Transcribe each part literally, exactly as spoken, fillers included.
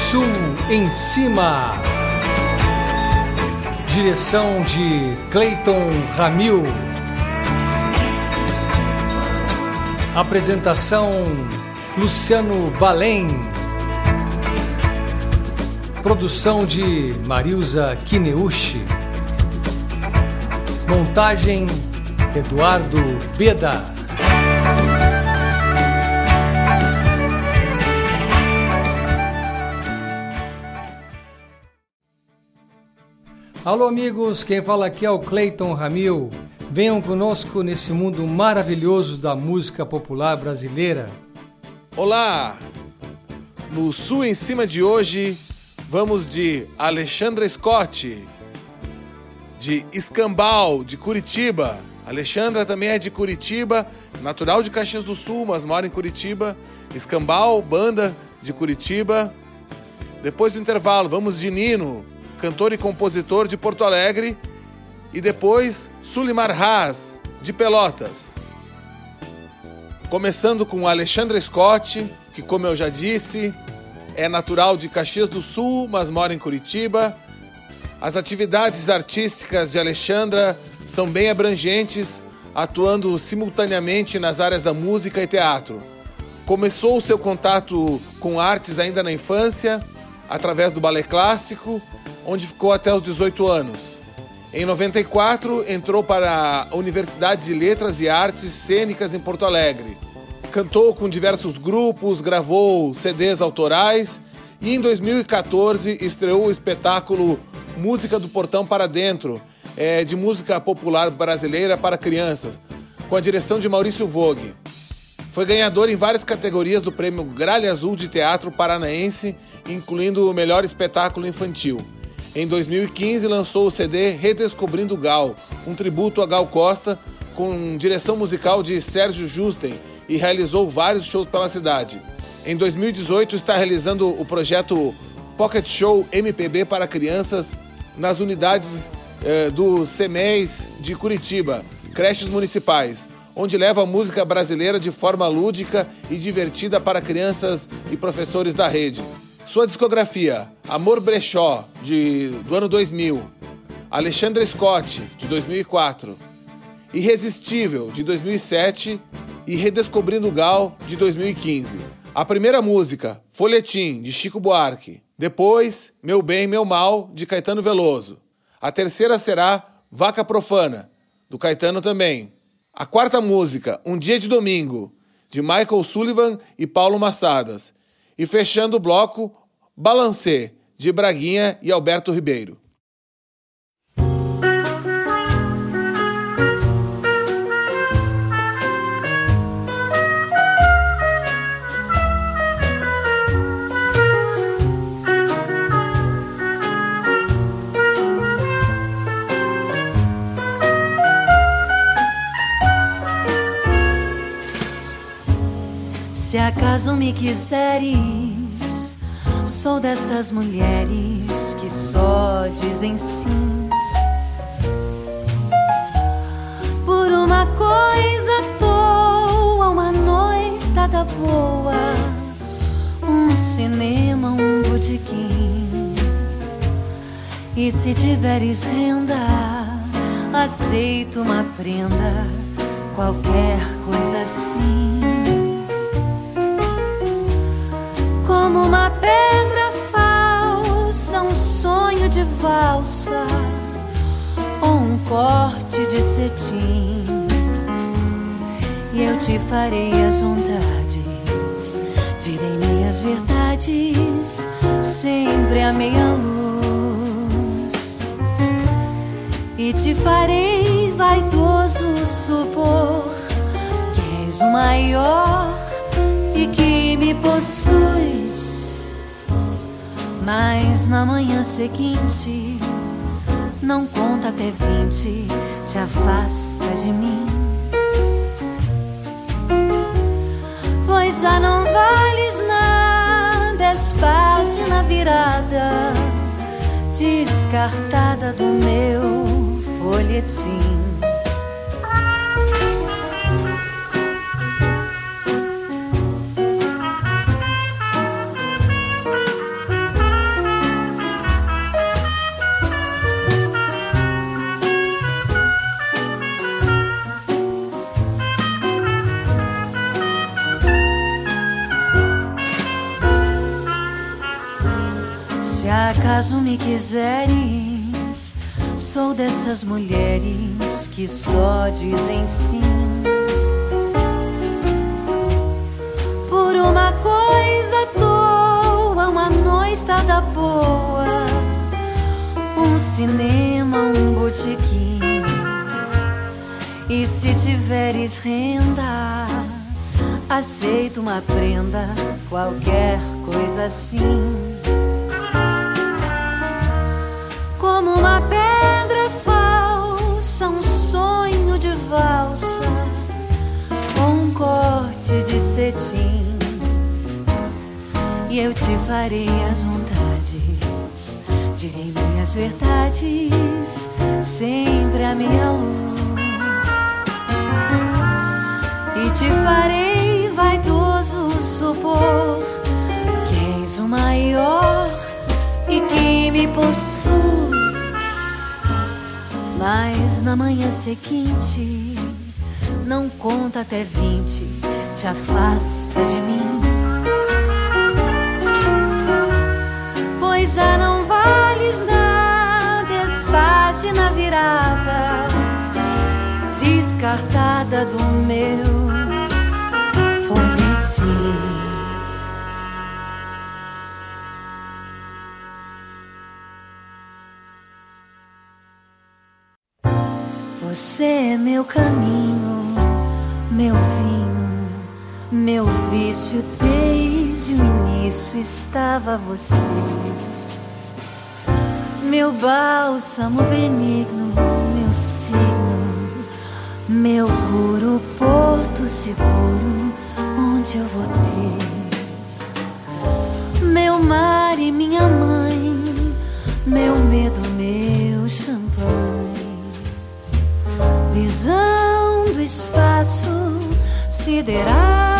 Sul em Cima. Direção de Cleiton Ramil. Apresentação Luciano Balém. Produção de Marilza Kineuchi. Montagem Eduardo Beda. Alô amigos, quem fala aqui é o Cleiton Ramil. Venham conosco nesse mundo maravilhoso da música popular brasileira. Olá! No Sul em Cima de hoje, vamos de Alexandra Scott, de Escambau, de Curitiba. Alexandra também é de Curitiba, natural de Caxias do Sul, mas mora em Curitiba. Escambau, banda de Curitiba. Depois do intervalo, vamos de Nino, cantor e compositor de Porto Alegre. E depois, Sulimar Haas, de Pelotas. Começando com Alexandra Scott, que, como eu já disse, é natural de Caxias do Sul, mas mora em Curitiba. As atividades artísticas de Alexandra são bem abrangentes, atuando simultaneamente nas áreas da música e teatro. Começou o seu contato com artes ainda na infância, através do balé clássico, onde ficou até os dezoito anos. Em noventa e quatro, entrou para a Universidade de Letras e Artes Cênicas em Porto Alegre. Cantou com diversos grupos, gravou C Ds autorais e em dois mil e quatorze estreou o espetáculo Música do Portão para Dentro, é, de música popular brasileira para crianças, com a direção de Maurício Vogue. Foi ganhador em várias categorias do Prêmio Gralha Azul de Teatro Paranaense, incluindo o melhor espetáculo infantil. Em dois mil e quinze, lançou o C D Redescobrindo Gal, um tributo a Gal Costa, com direção musical de Sérgio Justen, e realizou vários shows pela cidade. Em dois mil e dezoito, está realizando o projeto Pocket Show M P B para crianças nas unidades eh, do CEMEIS de Curitiba, creches municipais, onde leva a música brasileira de forma lúdica e divertida para crianças e professores da rede. Sua discografia: Amor Brechó, de, do ano dois mil, Alexandra Scott, de dois mil e quatro, Irresistível, de dois mil e sete e Redescobrindo Gal, de dois mil e quinze. A primeira música, Folhetim, de Chico Buarque. Depois, Meu Bem, Meu Mal, de Caetano Veloso. A terceira será Vaca Profana, do Caetano também. A quarta música, Um Dia de Domingo, de Michael Sullivan e Paulo Massadas. E fechando o bloco, Balancê, de Braguinha e Alberto Ribeiro. Se acaso me quiseres, sou dessas mulheres que só dizem sim por uma coisa à toa, uma noitada boa, um cinema, um botequim. E se tiveres renda, aceito uma prenda, qualquer coisa assim. Como uma pedra falsa, um sonho de valsa, ou um corte de cetim. E eu te farei as vontades, direi minhas verdades, sempre a meia luz. E te farei vaidoso supor que és o maior e que me possuis. Mas na manhã seguinte, não conta até vinte, te afasta de mim. Pois já não vales nada, és página virada, descartada do meu folhetim. acaso me quiseres, sou dessas mulheres que só dizem sim por uma coisa à toa, uma noitada boa, um cinema, um botequim. E se tiveres renda, aceito uma prenda, qualquer coisa assim. Como uma pedra falsa, um sonho de valsa, um corte de cetim. E eu te farei as vontades, direi minhas verdades, sempre a minha luz. E te farei vaidoso supor que és o maior e que me possuis. Mas na manhã seguinte, não conta até vinte, te afasta de mim. Pois já não vales nada, és página virada, descartada do meu folhetim. Você é meu caminho, meu vinho, meu vício. Desde o início estava você, meu bálsamo benigno, meu signo, meu puro porto seguro, onde eu vou ter meu mar e minha mãe, meu medo, meu champanhe. Visão do espaço sideral,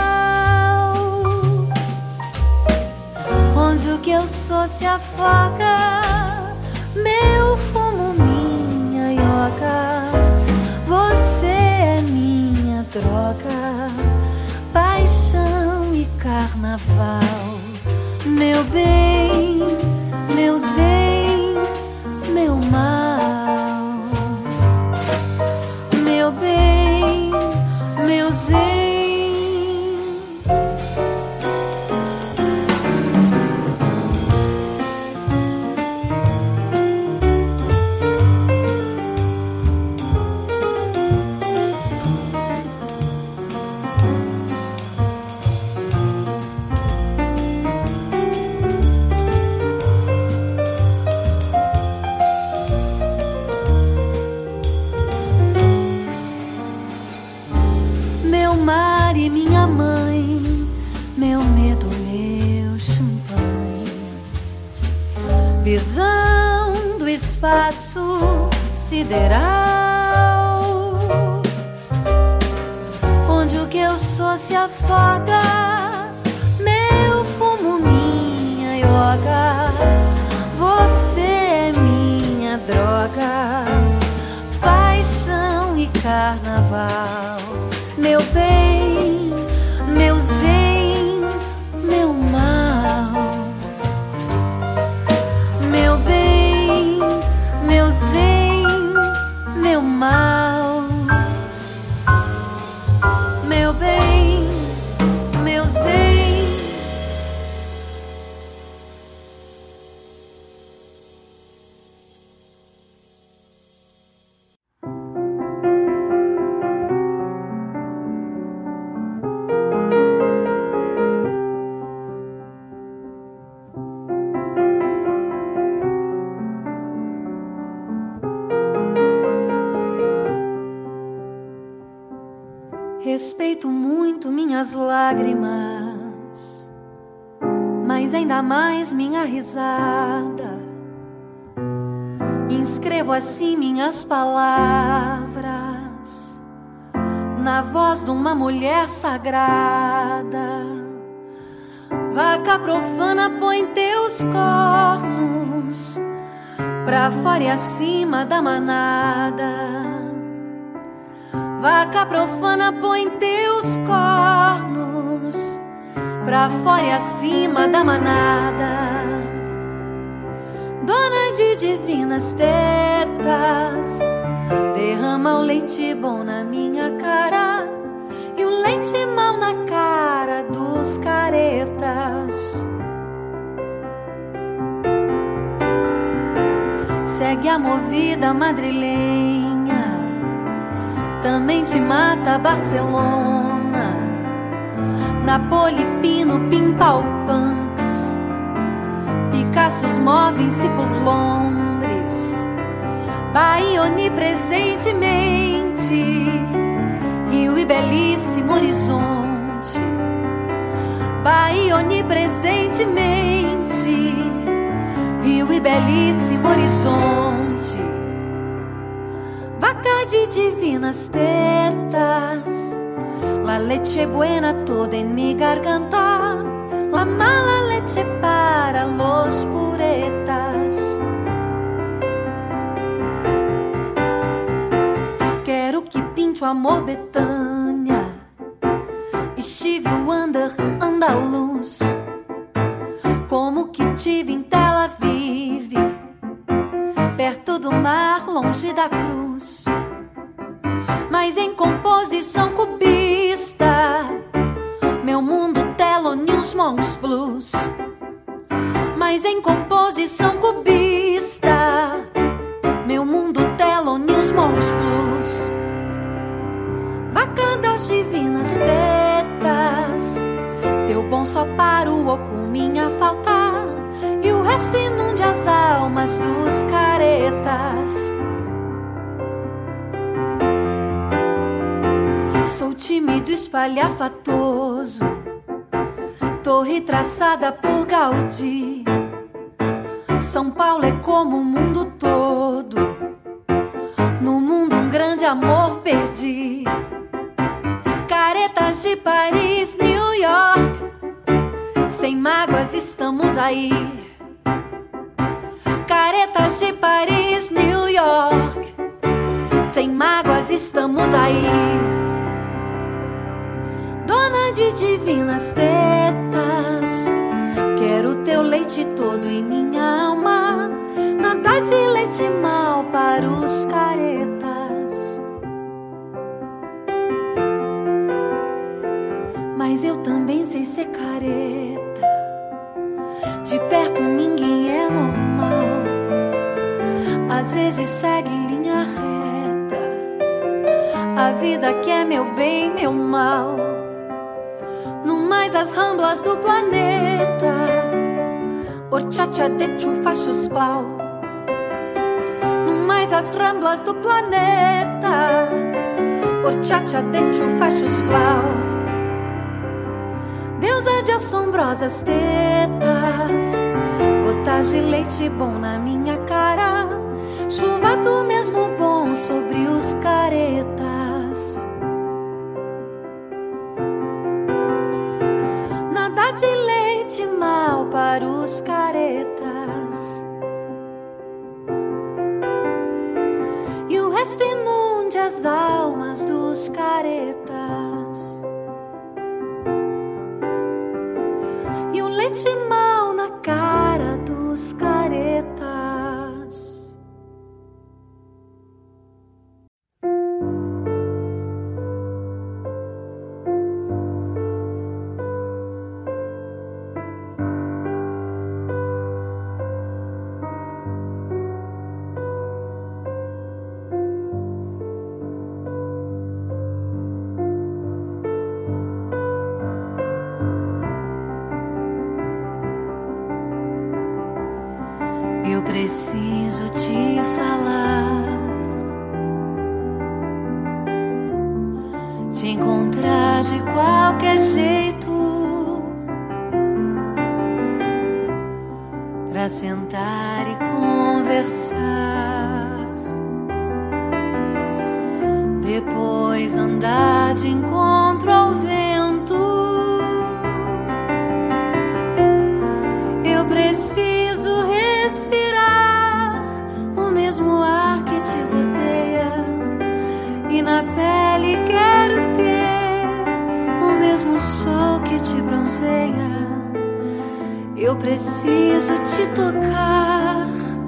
onde o que eu sou se afoga, meu fumo, minha yoga. Você é minha droga, paixão e carnaval, meu bem, meu zen, meu mal. Meu bem, meu zen. Visão do espaço sideral, onde o que eu sou se afoga, meu fumo, minha yoga. Você é minha droga, paixão e carnaval, meu bem, meu zen, meu mal. Meu bem, meu zen, meu mal. Meu bem, meu zen. Respeito muito minhas lágrimas, mas ainda mais minha risada. Inscrevo assim minhas palavras na voz de uma mulher sagrada. Vaca profana, põe teus cornos pra fora e acima da manada. Vaca profana, põe teus cornos pra fora e acima da manada. dona de divinas tetas, derrama o leite bom na minha cara e o leite mau na cara dos caretas. Segue a movida madrilenha, também te mata Barcelona, Napoli, Pino, Pimpau, Punks, Picassos movem-se por Londres, Bahia onipresentemente, Rio e belíssimo horizonte, Bahia onipresentemente, Rio e belíssimo horizonte. Vaca de divinas tetas, la leche buena toda en mi garganta, la mala leche para los puretas. Quero que pinte o amor Betânia, estive o under andaluz, como que tive em Tel Aviv, perto do mar, longe da cruz, mas em composição cubista, meu mundo Thelonious Monks Blues, mas em composição cubista, meu mundo Thelonious Monks Blues. Vaca das divinas tetas, teu bom só para o oco minha falta, e o resto inunde as almas dos caretas. Sou tímido, espalhafatoso, torre traçada por Gaudí. São Paulo é como o mundo todo, no mundo um grande amor perdi. Caretas de Paris, New York, sem mágoas estamos aí. Caretas de Paris, New York, sem mágoas estamos aí. Dona de divinas tetas, quero teu leite todo em minha alma, nada de leite mau para os caretas. Mas eu também sei ser careta, de perto ninguém é normal, às vezes segue em linha reta, a vida que é meu bem, meu mal, no mais as ramblas do planeta, horchata de chufachos pau, no mais as ramblas do planeta, horchata de chufachos pau. Deusa de assombrosas tetas, gotas de leite bom na minha cara, chuva do mesmo bom sobre os caretas. Nada de leite mau para os caretas, e o resto inunde as almas dos caretas. E o leite mau na cara dos caretas. Eu preciso te falar, te encontrar de qualquer jeito, pra sentar e conversar, depois andar de encontro ao vento. Eu preciso respirar o mesmo ar que te rodeia, e na pele quero ter o mesmo sol que te bronzeia. Eu preciso te tocar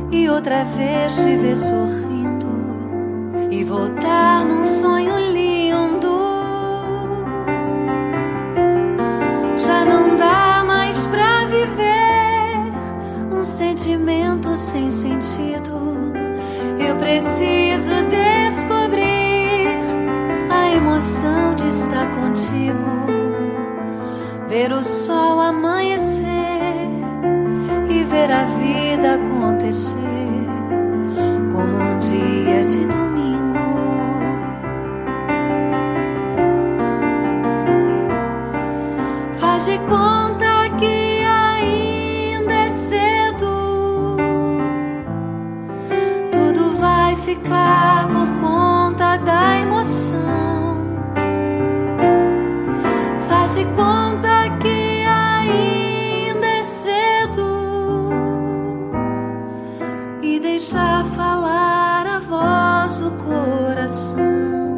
e outra vez te ver sorrindo e voltar num sonho lindo. Já não dá mais pra viver um sentimento sem sentido. Eu preciso descobrir a emoção de estar contigo, ver o sol amanhecer e ver a vida acontecer como um dia de domingo. Faz de conta que ainda é cedo, tudo vai ficar por conta da emoção. Faz de conta que ainda é cedo e deixar falar a voz do coração.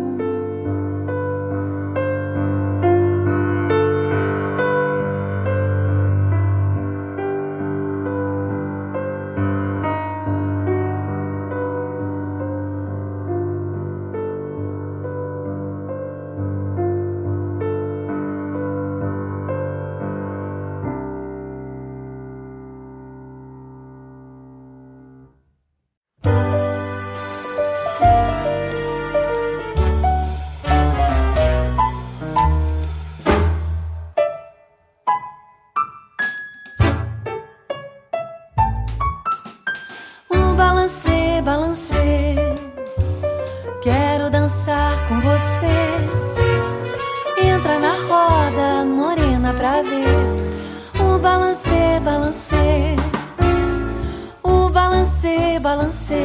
Balancê, balancê, quero dançar com você. Entra na roda, morena, pra ver o balancê, balancê, o balancê, balancê.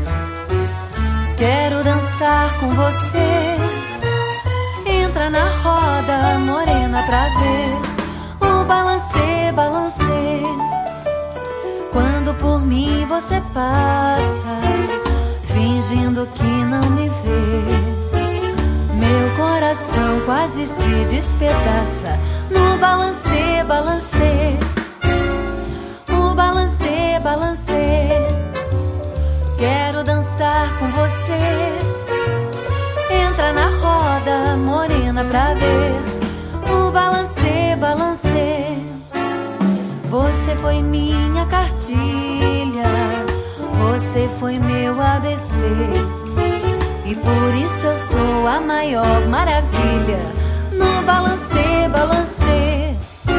Quero dançar com você. Entra na roda, morena, pra ver o balancê, balancê. Quando por mim você passa, fingindo que não me vê, meu coração quase se despedaça no balancê, balancê, o balancê, balancê. Quero dançar com você. Entra na roda, morena, pra ver o balancê, balancê. Você foi minha cartilha, você foi meu A B C, e por isso eu sou a maior maravilha no balancê, balancê.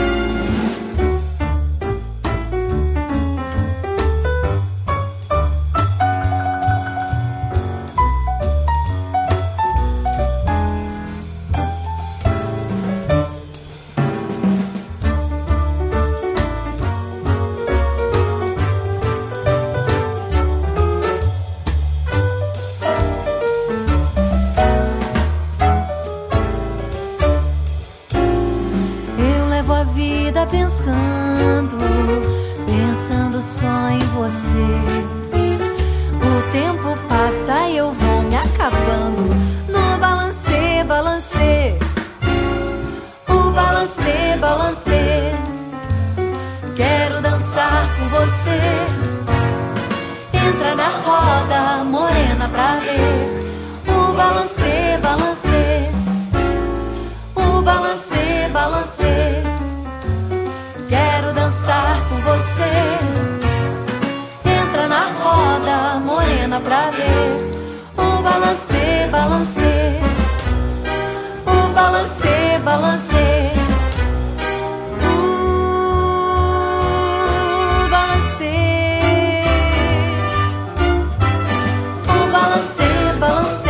Pensando, pensando só em você. O tempo passa e eu vou me acabando no balancê, balancê, o balancê, balancê. Quero dançar com você. Entra na roda, morena, pra ver o balancê, balancê, o balancê, balancê. Quero dançar com você. Entra na roda, morena, pra ver o balancê, balancê, o balancê, balancê, o balancê, o balancê, balancê.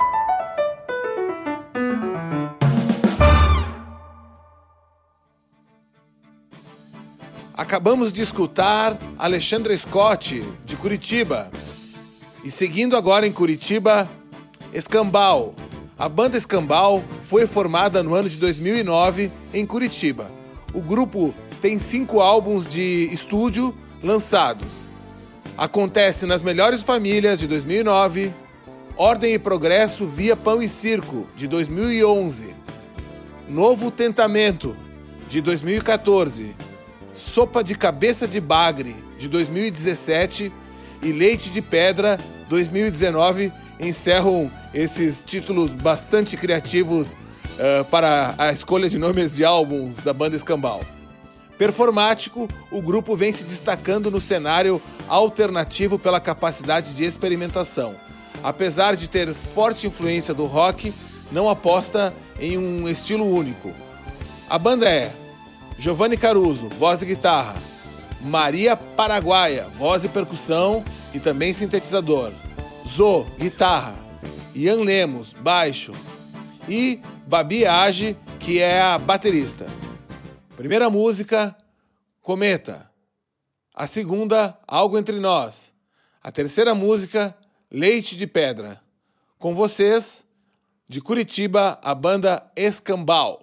Acabamos de escutar Alexandra Scott, de Curitiba. E seguindo agora em Curitiba, Escambau. A banda Escambau foi formada no ano de dois mil e nove em Curitiba. O grupo tem cinco álbuns de estúdio lançados. Acontece nas Melhores Famílias, de dois mil e nove, Ordem e Progresso via Pão e Circo, de dois mil e onze, Novo Tentamento, de dois mil e quatorze, Sopa de Cabeça de Bagre, de dois mil e dezessete, e Leite de Pedra dois mil e dezenove encerram esses títulos bastante criativos uh, para a escolha de nomes de álbuns da banda Escambau. Performático, o grupo vem se destacando no cenário alternativo pela capacidade de experimentação. Apesar de ter forte influência do rock, não aposta em um estilo único. A banda é Giovanni Caruso, voz e guitarra, Maria Paraguaia, voz e percussão e também sintetizador, Zô, guitarra, Ian Lemos, baixo e Babi Age, que é a baterista. Primeira música, Cometa. A segunda, Algo Entre Nós. A terceira música, Leite de Pedra. Com vocês, de Curitiba, a banda Escambau.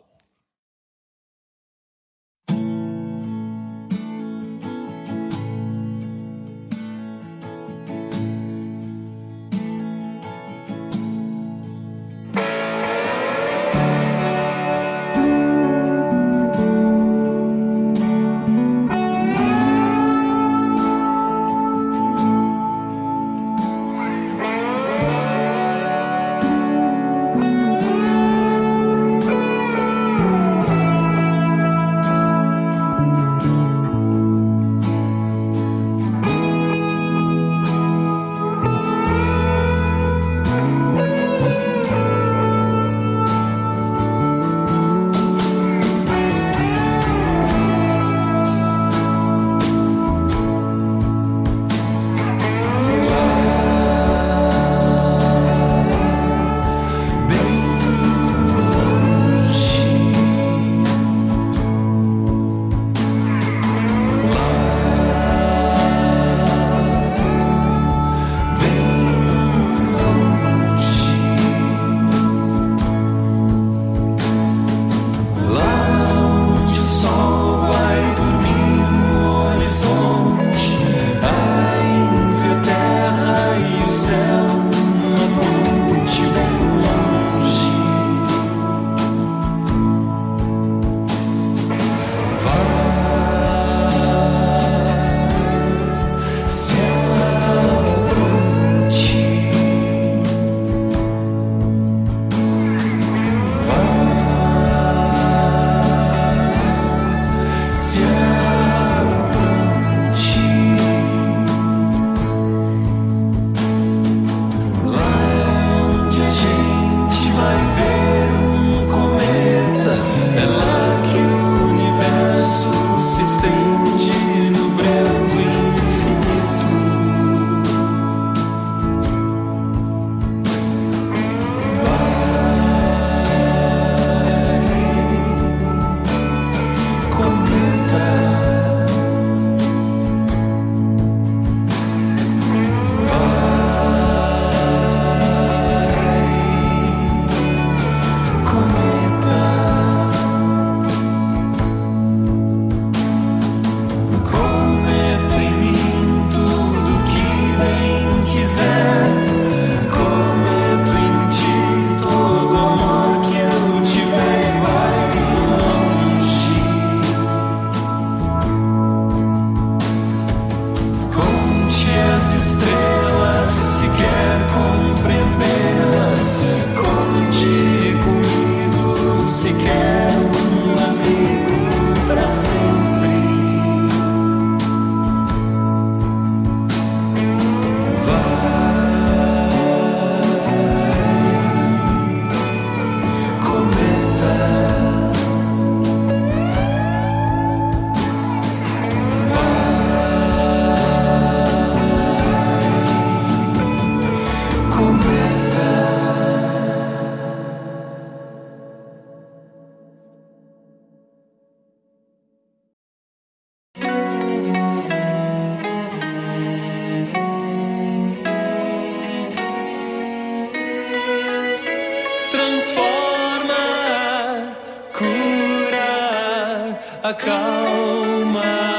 acalma.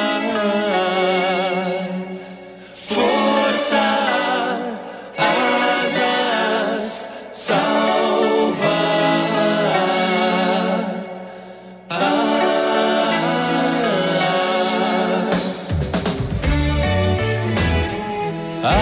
Força, asas, salva. Ah,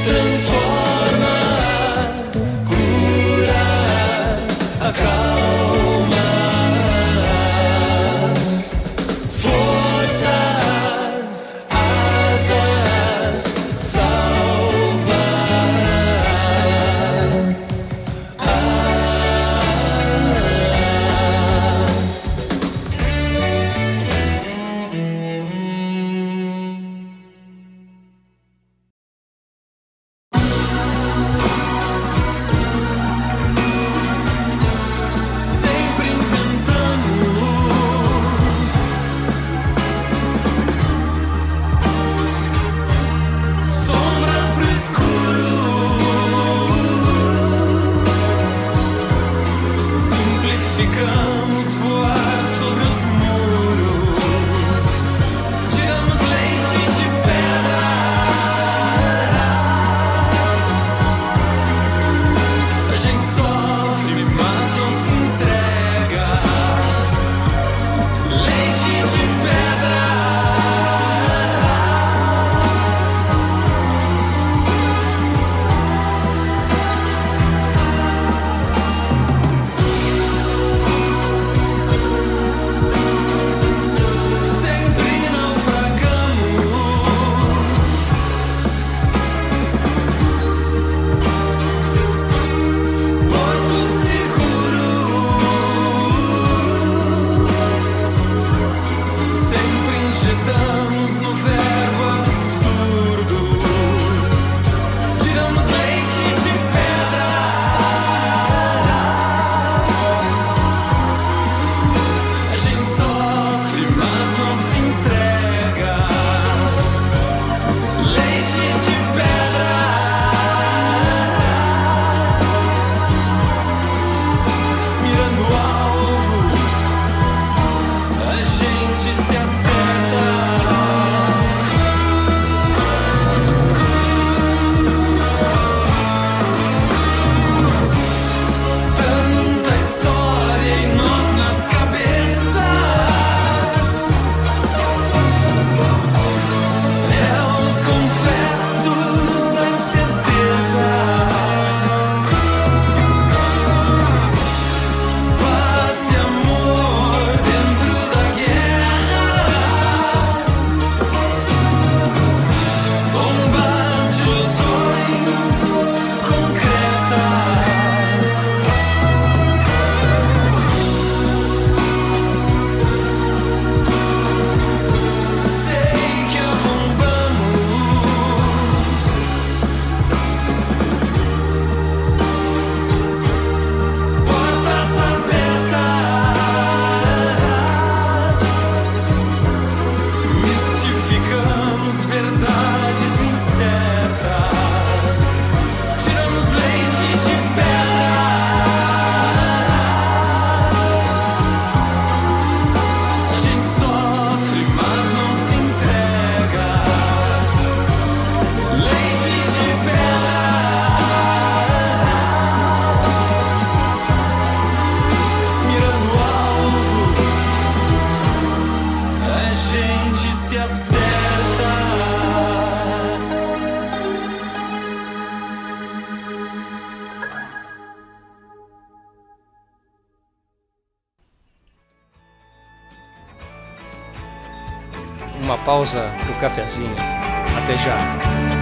transforma, cura, acalma, força, asas, salva. Sempre inventamos sombras pro escuro, simplificamos voar sobre os muros, tiramos leite de pedra. A gente sofre, mas não se entrega. Leite de pedra. Sempre naufragamos. Porto seguro. Sempre injetamos no verbo absurdo. Tiramos leite de pedra. A gente sofre, mas não se entrega. Leite de pedra. Mirando o alvo, a gente se acerta. Tanta história e nós nas cabeças. Réus confessos da incerteza. Paz e amor dentro da guerra. Bombas de ilusões concretas. Sei que arrombamos portas abertas. Mistificamos verdades incertas. Tiramos leite de pedra. A gente sofre, mas não se entrega. Leite de pedra. Mirando o alvo, a gente se acerta. Uma pausa pro cafezinho. Até já.